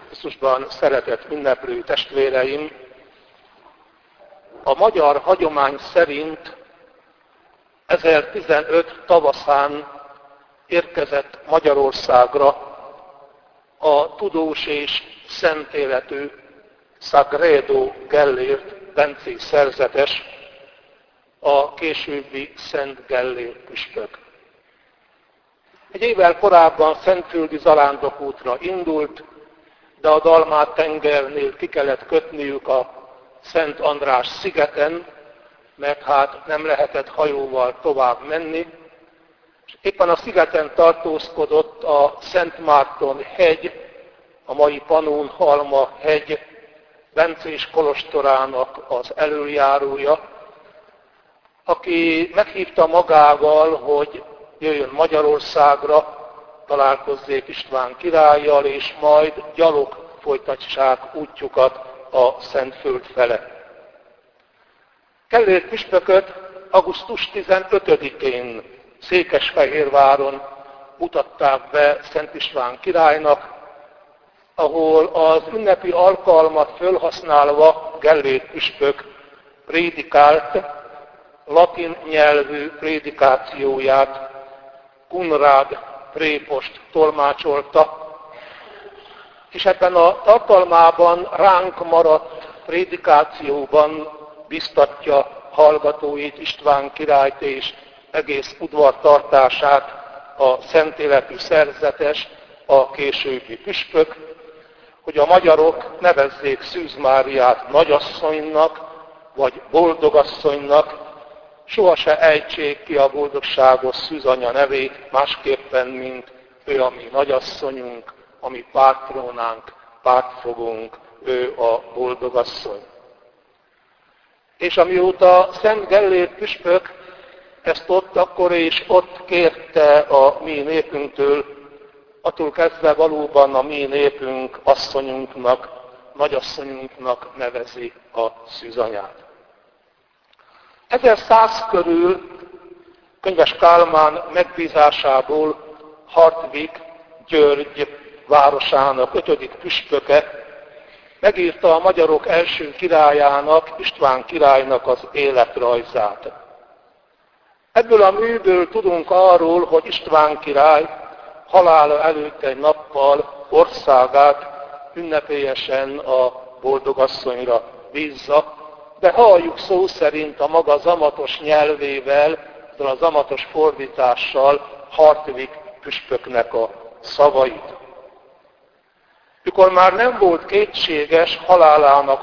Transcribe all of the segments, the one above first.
Krisztusban szeretett ünneplő testvéreim, a magyar hagyomány szerint 1015 tavaszán érkezett Magyarországra a tudós és szent életű Sagredo Gellért bencés szerzetes, a későbbi Szent Gellér püspök. Egy évvel korábban szentföldi zarándokútra indult, de a Dalmát-tengernél ki kellett kötniük a Szent András szigeten, mert hát nem lehetett hajóval tovább menni. És éppen a szigeten tartózkodott a Szent Márton hegy, a mai Pannonhalma hegy, bencés kolostorának az elöljárója, aki meghívta magával, hogy jöjjön Magyarországra, találkozzék István királlyal, és majd gyalog folytassák útjukat a Szentföld fele. Gellér püspököt augusztus 15-én Székesfehérváron mutatták be Szent István királynak, ahol az ünnepi alkalmat fölhasználva Gellér püspök prédikált, latin nyelvű prédikációját Kunrád prépost tolmácsolta, és ebben a tartalmában ránk maradt prédikációban biztatja hallgatóit, István királyt és egész udvartartását a szent életű szerzetes, a későbbi püspök, hogy a magyarok nevezzék Szűz Máriát nagyasszonynak, vagy boldogasszonynak, soha se ejtsék ki a boldogságos szűzanya nevét másképpen, mint ő a mi nagyasszonyunk, a mi pártrónánk, pártfogónk, ő a boldogasszony. És amióta Szent Gellér püspök ezt akkor és ott kérte a mi népünktől, attól kezdve valóban a mi népünk asszonyunknak, nagyasszonyunknak nevezi a szűzanyát. 1100 körül Könyves Kálmán megbízásából Hartwig György városának 5. püspöke megírta a magyarok első királyának, István királynak az életrajzát. Ebből a műből tudunk arról, hogy István király halála előtt egy nappal országát ünnepélyesen a boldogasszonyra bízza, de halljuk szó szerint a maga zamatos nyelvével, a zamatos fordítással Hartwig püspöknek a szavait. Mikor már nem volt kétséges halálának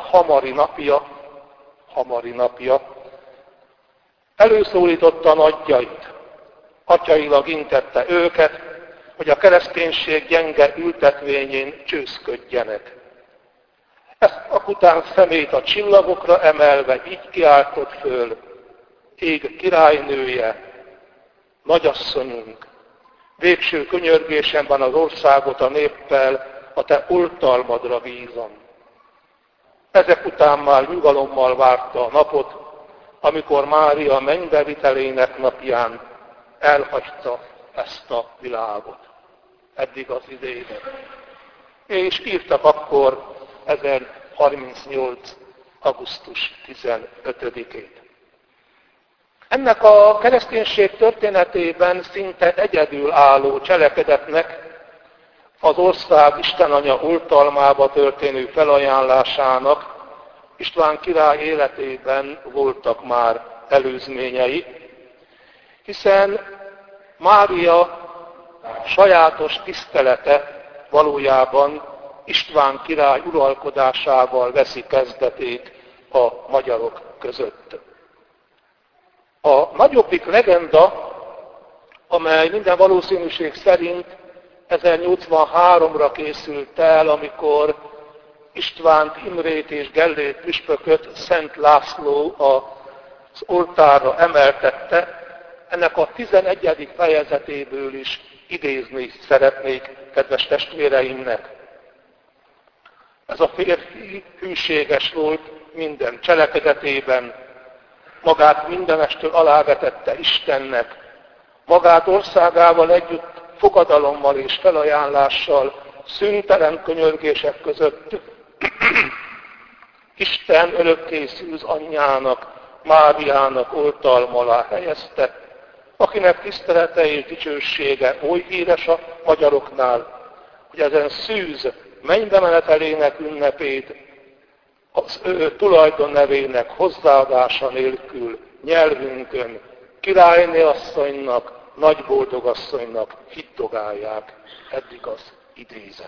hamari napja, előszólította nagyjait, atyailag intette őket, hogy a kereszténység gyenge ültetvényén csőszködjenek. Ezt akután szemét a csillagokra emelve így kiáltott föl: ég királynője, nagyasszonyunk, végső könyörgésemben az országot a néppel a te oltalmadra bízom. Ezek után már nyugalommal várta a napot, amikor Mária mennybe-vitelének napján elhagyta ezt a világot. Eddig az idejében. És írtak akkor 1038. augusztus 15-ét. Ennek a kereszténység történetében szinte egyedülálló cselekedetnek az ország Istenanya oltalmába történő felajánlásának István király életében voltak már előzményei, hiszen Mária sajátos tisztelete valójában István király uralkodásával veszi kezdetét a magyarok között. A nagyobbik legenda, amely minden valószínűség szerint 1083-ra készült el, amikor Istvánt, Imrét és Gellért püspököt Szent László az oltárra emeltette, ennek a 11. fejezetéből is idézni szeretnék kedves testvéreimnek. Ez a férfi hűséges volt minden cselekedetében, magát mindenestől alávetette Istennek, magát országával együtt fogadalommal és felajánlással szüntelen könyörgések között Isten örökké szűz anyjának, Máriának oltalma alá helyezte, akinek tisztelete és dicsősége oly híres a magyaroknál, hogy ezen szűz mennybe menetelének ünnepét az ő tulajdonnevének hozzaadása nélkül nyelvünkön királyné asszonynak, nagy boldogasszonynak hittogálják. Eddig az idézet.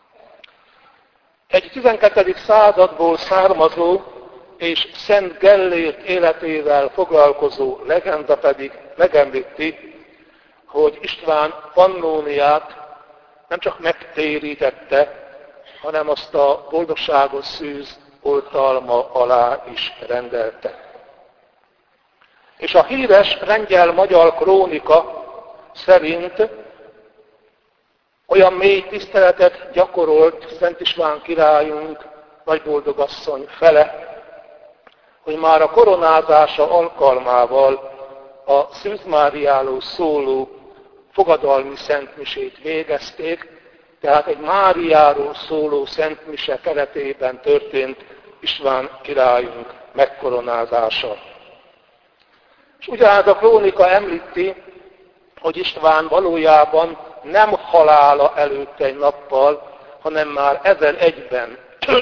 Egy 12. századból származó és Szent Gellért életével foglalkozó legenda pedig megemlíti, hogy István Pannóniát nem csak megtérítette, hanem azt a boldogságos szűz oltalma alá is rendelte. És a híres lengyel-magyar krónika szerint olyan mély tiszteletet gyakorolt Szent István királyunk nagyboldogasszony fele, hogy már a koronázása alkalmával a Szűz Máriáról szóló fogadalmi szentmisét végezték, tehát egy Máriáról szóló szentmise keretében történt István királyunk megkoronázása. És ugyanaz a krónika említi, hogy István valójában nem halála előtt egy nappal, hanem már 1001-ben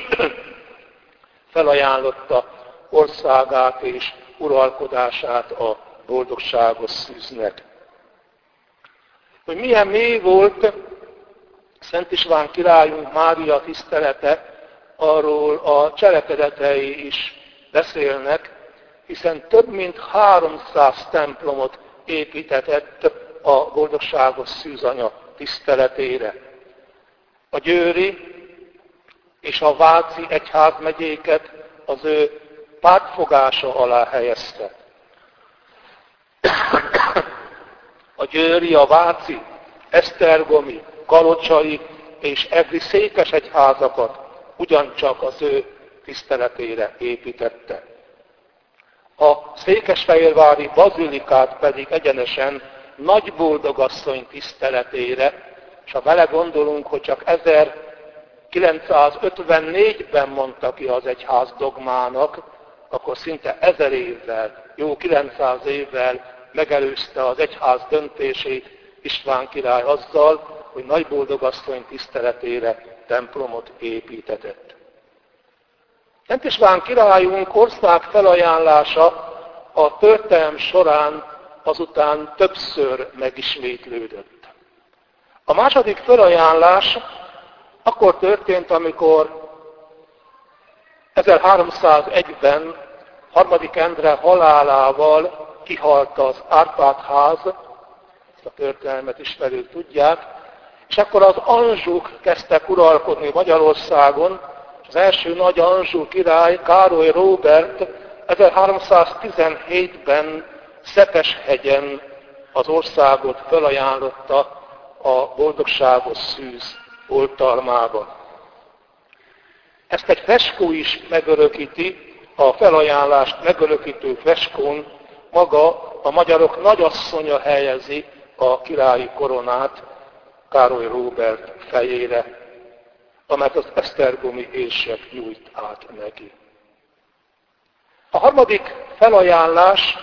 felajánlotta országát és uralkodását a boldogságos szűznek. Hogy milyen mély volt Szent István királyunk Mária tisztelete, arról a cselekedetei is beszélnek, hiszen több mint 300 templomot építetett a boldogságos szűzanya tiszteletére. A győri és a váci egyházmegyéket az ő pártfogása alá helyezte. A győri, a váci, esztergomi, kalocsai és egri székesegyházakat ugyancsak az ő tiszteletére építette. A székesfehérvári bazilikát pedig egyenesen nagy boldogasszony tiszteletére, és ha belegondolunk, hogy csak 1954-ben mondta ki az egyház dogmának, akkor szinte 1000 évvel, jó 900 évvel megelőzte az egyház döntését István király azzal, hogy nagy boldogasszony tiszteletére templomot építetett. Szent István királyunk ország felajánlása a történelem során azután többször megismétlődött. A második felajánlás akkor történt, amikor 1301-ben harmadik Endre halálával kihalt az Árpád-ház, ezt a történelmet ismerők tudják, és akkor az Anzsúk kezdtek uralkodni Magyarországon, és az első nagy Anzsú király, Károly Róbert 1317-ben Szepeshegyen az országot felajánlotta a boldogságos szűz oltalmában. Ezt egy freskó is megörökíti, a felajánlást megörökítő freskón maga a magyarok nagyasszonya helyezi a királyi koronát Károly Róbert fejére, amelyet az esztergomi érsek nyújt át neki. A harmadik felajánlás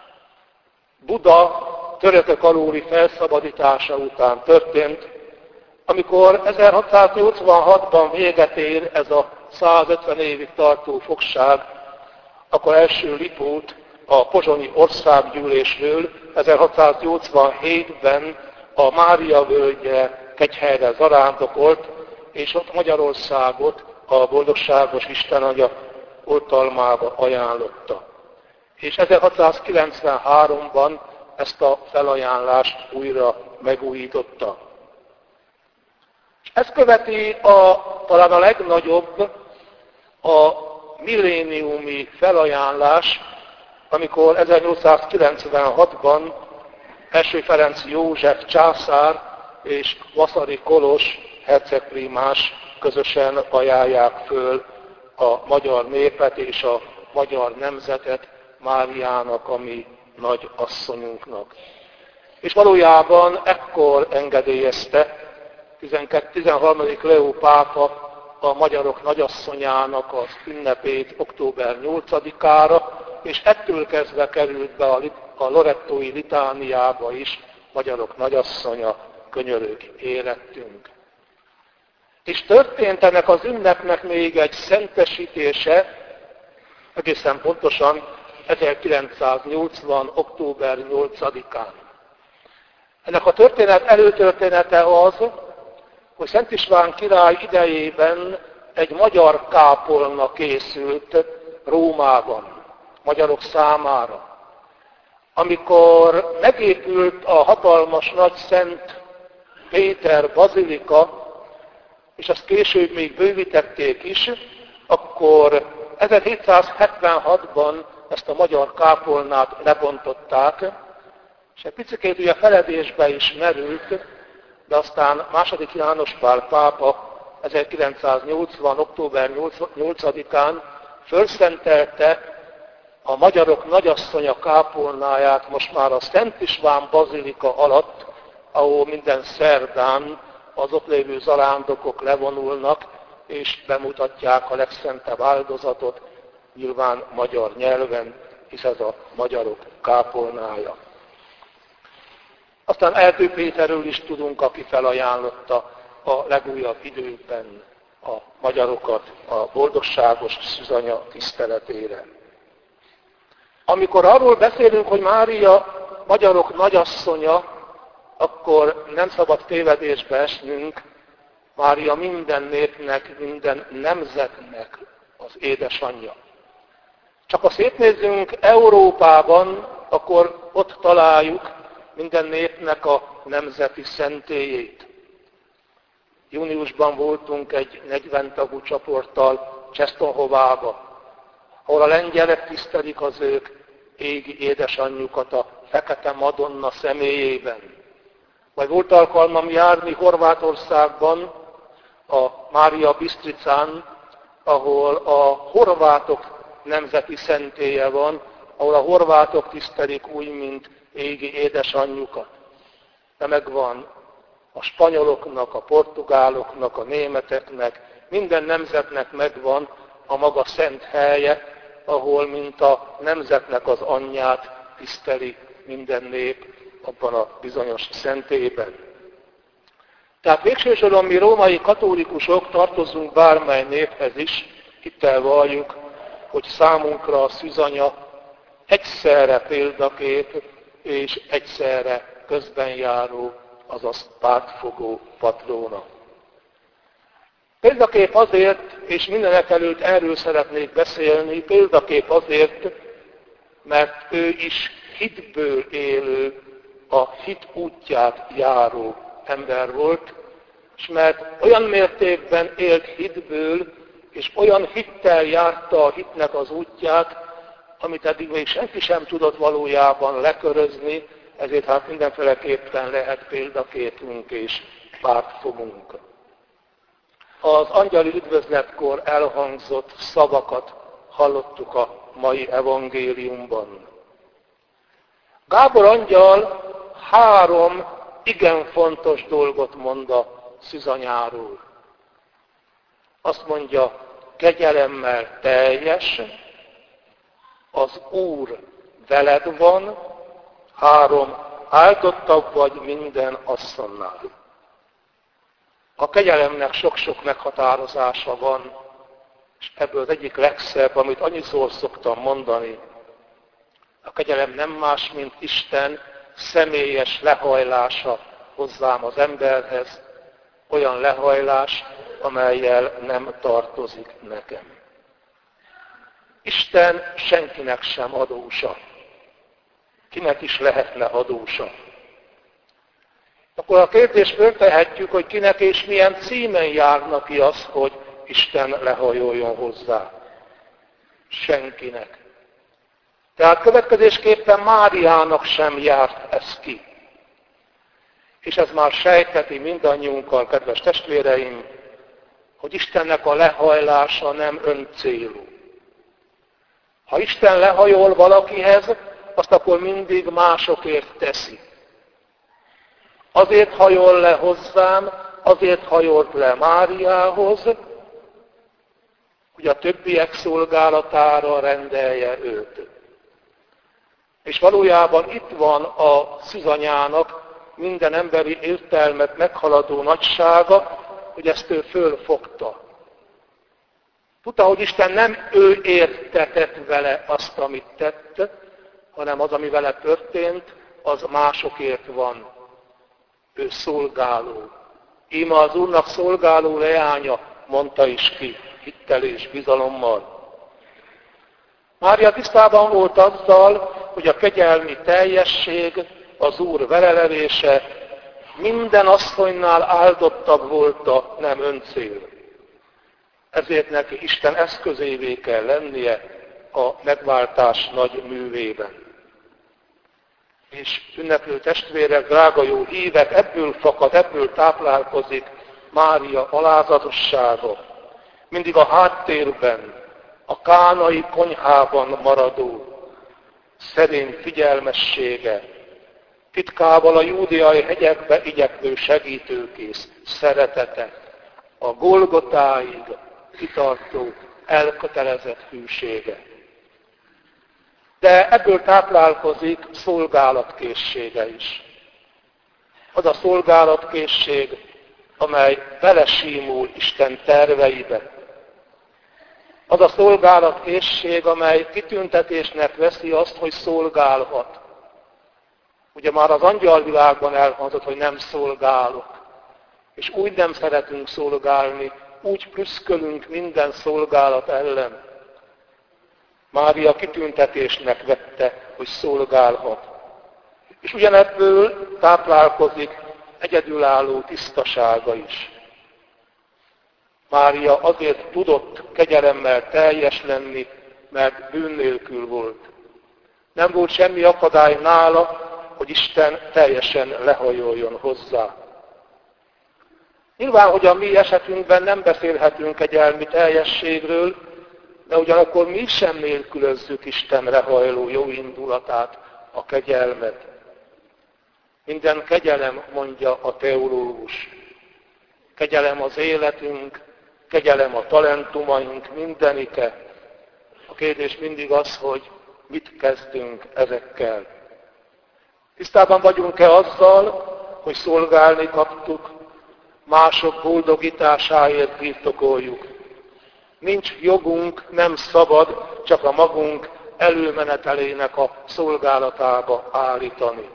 Buda törökök alóli felszabadítása után történt, amikor 1686-ban véget ér ez a 150 évig tartó fogság, akkor első Lipót a pozsonyi országgyűlésről 1687-ben a Mária völgye Kegyhelyre zarándokolt, és ott Magyarországot a boldogságos Istenatya oltalmába ajánlotta. És 1693-ban ezt a felajánlást újra megújította. És ezt követi talán a legnagyobb a milléniumi felajánlás, amikor 1896-ban első Ferenc József császár és Vaszary Kolos hercegprímás közösen ajánlják föl a magyar népet és a magyar nemzetet Máriának, a mi nagy asszonyunknak. És valójában ekkor engedélyezte 13. Leó pápa a magyarok nagyasszonyának az ünnepét október 8-ára, és ettől kezdve került be a lorettói litániába is magyarok nagyasszonya, könyörög érettünk. És történt ennek az ünnepnek még egy szentesítése, egészen pontosan 1980. október 8-án. Ennek a történet előtörténete az, hogy Szent István király idejében egy magyar kápolna készült Rómában, magyarok számára. Amikor megépült a hatalmas nagy Szent Péter bazilika, és azt később még bővítették is, akkor 1776-ban ezt a magyar kápolnát lebontották, és egy picikét ugye feledésbe is merült, de aztán II. János Pál pápa 1980. október 8-án fölszentelte a magyarok nagyasszonya kápolnáját most már a Szent István bazilika alatt, ahol minden szerdán az ott lévő zarándokok levonulnak, és bemutatják a legszentebb áldozatot, nyilván magyar nyelven, hisz ez a magyarok kápolnája. Aztán Erdő Péterről is tudunk, aki felajánlotta a legújabb időkben a magyarokat a boldogságos szűzanya tiszteletére. Amikor arról beszélünk, hogy Mária magyarok nagyasszonya, akkor nem szabad tévedésbe esnünk, Mária minden népnek, minden nemzetnek az édesanyja. Csak ha szétnézzünk Európában, akkor ott találjuk minden népnek a nemzeti szentélyét. Júniusban voltunk egy 40 tagú csoporttal Częstochovába, ahol a lengyelek tisztelik az ők égi édesanyjukat a Fekete Madonna személyében. Vagy volt alkalmam járni Horvátországban, a Mária Bistricán, ahol a horvátok nemzeti szentélye van, ahol a horvátok tisztelik úgy, mint égi édesanyjukat. De megvan a spanyoloknak, a portugáloknak, a németeknek, minden nemzetnek megvan a maga szent helye, ahol mint a nemzetnek az anyját tiszteli minden nép abban a bizonyos szentélyben. Tehát végső soron mi római katolikusok tartozunk bármely néphez is, hittel valljuk, hogy számunkra a szűzanya egyszerre példakép és egyszerre közbenjáró, azaz pártfogó patróna. Példakép azért, és mindenek előtt erről szeretnék beszélni, példakép azért, mert ő is hitből élő, a hit útját járó ember volt, és mert olyan mértékben élt hitből, és olyan hittel járta a hitnek az útját, amit eddig még senki sem tudott valójában lekörözni, ezért hát mindenféleképpen lehet példaképünk és pártfogunk. Az angyali üdvözletkor elhangzott szavakat hallottuk a mai evangéliumban. Gábor angyal 3 igen fontos dolgot mond a szűzanyáról. Azt mondja, kegyelemmel teljes, az Úr veled van, 3, áldottabb vagy minden asszonnál. A kegyelemnek sok-sok meghatározása van, és ebből az egyik legszebb, amit annyiszor szoktam mondani, a kegyelem nem más, mint Isten személyes lehajlása hozzám az emberhez, olyan lehajlás, amellyel nem tartozik nekem. Isten senkinek sem adósa. Kinek is lehetne adósa? Akkor a kérdést föltehetjük, hogy kinek és milyen címen járna ki az, hogy Isten lehajoljon hozzá. Senkinek. Tehát következésképpen Máriának sem járt ez ki. És ez már sejteti mindannyiunkkal, kedves testvéreim, hogy Istennek a lehajlása nem öncélú. Ha Isten lehajol valakihez, azt akkor mindig másokért teszi. Azért hajol le hozzám, azért hajolt le Máriához, hogy a többiek szolgálatára rendelje őt. És valójában itt van a szűzanyának minden emberi értelmet meghaladó nagysága, hogy ezt ő fölfogta. Tudta, hogy Isten nem ő értetett vele azt, amit tett, hanem az, ami vele történt, az másokért van. Ő szolgáló. Íme az Úrnak szolgáló leánya, mondta is ki, hittel és bizalommal. Mária tisztában volt azzal, hogy a kegyelmi teljesség, az Úr velelevése minden asszonynál áldottabb volt a nem öncél. Ezért neki Isten eszközévé kell lennie a megváltás nagy művében. És ünneplő testvérek, drága jó hívek, ebből fakad, ebből táplálkozik Mária alázatossága. Mindig a háttérben, a kánai konyhában maradó, szerény figyelmessége, titkával a júdeai hegyekbe igyekvő segítőkész szeretete, a Golgotáig kitartó, elkötelezett hűsége. De ebből táplálkozik szolgálatkészsége is. Az a szolgálatkészség, amely belesímul Isten terveibe. Az a szolgálatkészség, amely kitüntetésnek veszi azt, hogy szolgálhat. Ugye már az angyalvilágban elhangzott, hogy nem szolgálok. És úgy nem szeretünk szolgálni, úgy prüszkölünk minden szolgálat ellen. Mária kitüntetésnek vette, hogy szolgálhat. És ugyanebből táplálkozik egyedülálló tisztasága is. Mária azért tudott kegyelemmel teljes lenni, mert bűn nélkül volt. Nem volt semmi akadály nála, hogy Isten teljesen lehajoljon hozzá. Nyilván, hogy a mi esetünkben nem beszélhetünk kegyelmi teljességről, de ugyanakkor mi sem nélkülözzük Isten lehajló jó indulatát, a kegyelmet. Minden kegyelem, mondja a teológus. Kegyelem az életünk, kegyelem a talentumaink, mindenike. A kérdés mindig az, hogy mit kezdünk ezekkel. Tisztában vagyunk-e azzal, hogy szolgálni kaptuk, mások boldogításáért birtokoljuk. Nincs jogunk, nem szabad csak a magunk előmenetelének a szolgálatába állítani.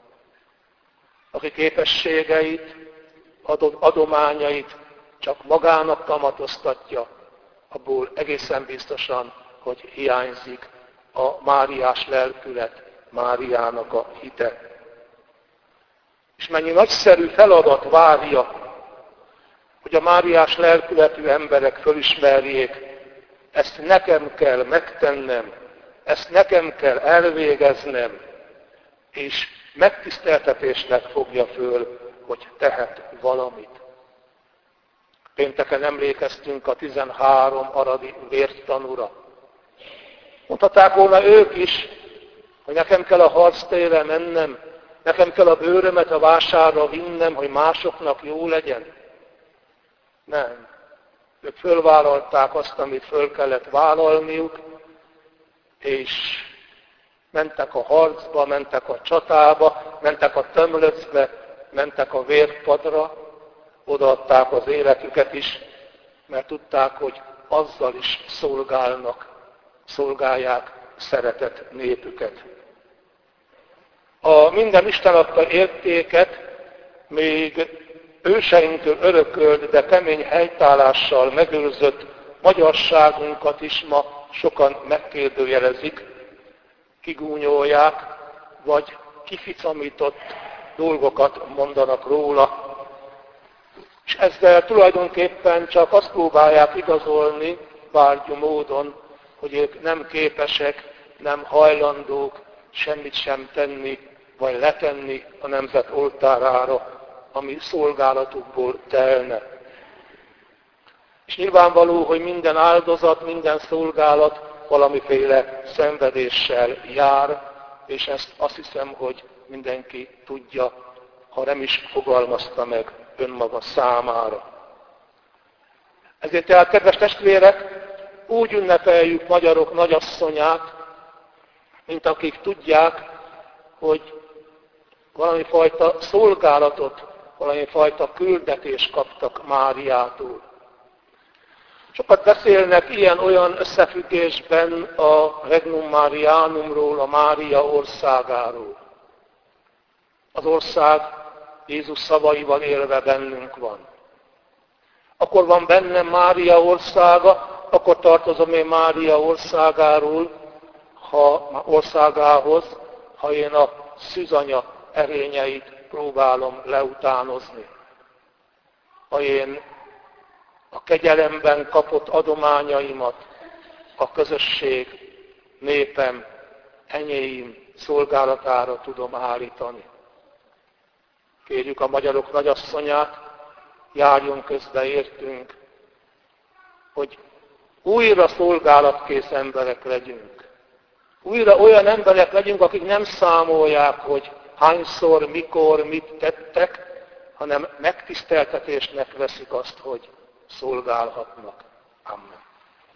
Aki képességeit, adományait csak magának kamatoztatja, abból egészen biztosan, hogy hiányzik a máriás lelkület, Máriának a hite. És mennyi nagyszerű feladat várja, hogy a máriás lelkületű emberek fölismerjék, ezt nekem kell megtennem, ezt nekem kell elvégeznem, és megtiszteltetésnek fogja föl, hogy tehet valamit. Pénteken emlékeztünk a 13 aradi vértanúra. Mondhatták volna ők is, hogy nekem kell a harctérre mennem, nekem kell a bőrömet a vásárra vinnem, hogy másoknak jó legyen. Nem. Ők fölvállalták azt, amit föl kellett vállalniuk, és mentek a harcba, mentek a csatába, mentek a tömlöcbe, mentek a vérpadra, odaadták az életüket is, mert tudták, hogy azzal is szolgálják szeretett népüket. A minden Isten adta értéket még őseinktől örökölt, de kemény helytállással megőrzött magyarságunkat is ma sokan megkérdőjelezik, kigúnyolják, vagy kificamított dolgokat mondanak róla. És ezzel tulajdonképpen csak azt próbálják igazolni, bárgyú módon, hogy ők nem képesek, nem hajlandók semmit sem tenni, vagy letenni a nemzet oltárára, ami szolgálatukból telne. És nyilvánvaló, hogy minden áldozat, minden szolgálat valamiféle szenvedéssel jár, és ezt azt hiszem, hogy mindenki tudja, ha nem is fogalmazta meg. önmaga számára. Ezért tehát, kedves testvérek, úgy ünnepeljük magyarok nagyasszonyát, mint akik tudják, hogy valami fajta szolgálatot, valami fajta küldetést kaptak Máriától. Sokat beszélnek ilyen-olyan összefüggésben a Regnum Marianumról, a Mária országáról. Az ország Jézus szavaival élve bennünk van. Akkor van bennem Mária országa, akkor tartozom én Mária országához, ha én a szűzanya erényeit próbálom leutánozni. Ha én a kegyelemben kapott adományaimat a közösség, népem, enyéim szolgálatára tudom állítani. Kérjük a magyarok nagyasszonyát, járjon közbe értünk, hogy újra szolgálatkész emberek legyünk. Újra olyan emberek legyünk, akik nem számolják, hogy hányszor, mikor, mit tettek, hanem megtiszteltetésnek veszik azt, hogy szolgálhatnak. Amen.